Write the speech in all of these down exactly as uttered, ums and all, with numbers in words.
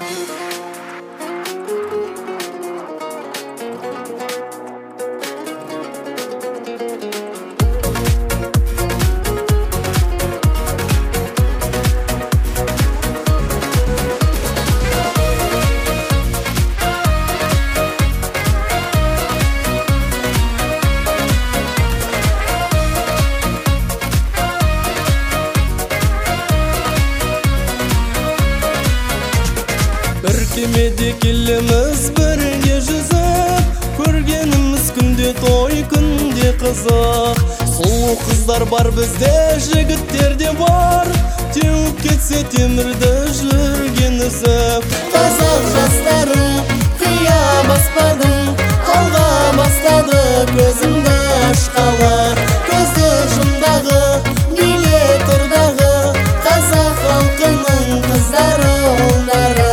Bir kemede kelimiz birge жүзіп, көргенimiz күнде той, күнде қызық. Сұлу қыздар бар бізде, жігіттер де бар, теуіп кетсе темірді жүрген үзіп. Қазақ жастарын қия баспадым, алға бастады көзімді ашқалы. Көзді жұмдағы, биле тұрдағы, қазақ халқының қыздары ұлдары.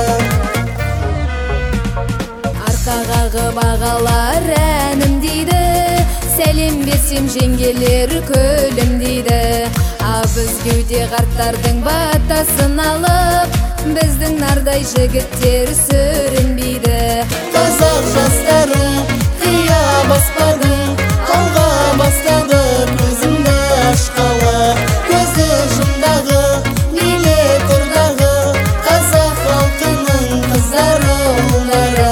Арқағағы бағалар әнім дейді, сәлем берсем жеңгелер көлім дейді. А біз кеуде қарттардың батасын алып, біздің нардай жігіттер сүрінбейді. Қазақ жастарын қия баспадым, алға бастады көзімді ашқалы. Көзі жұмдағы, биле тұрдағы, қазақ халқының қыздары ұлдары.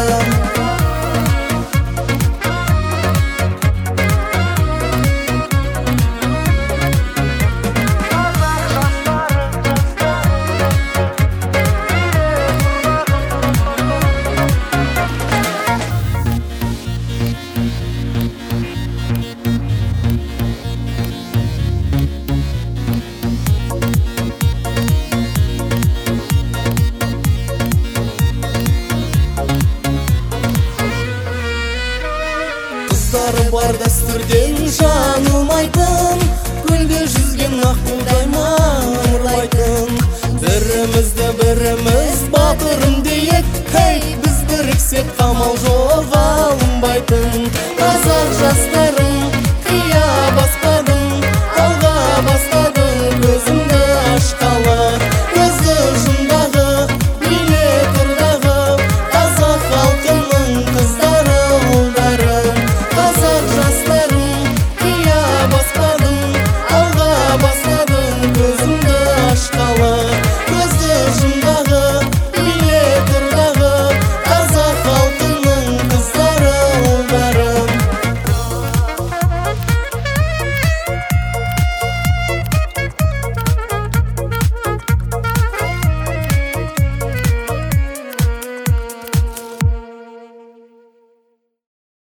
Қыздары бар дәстүрден жаңылмайтын, көлде жүзген аққудай маңырлайтын. Бірімізді біріміз батырым дейік, хей, біз біріксек қамал жоқ.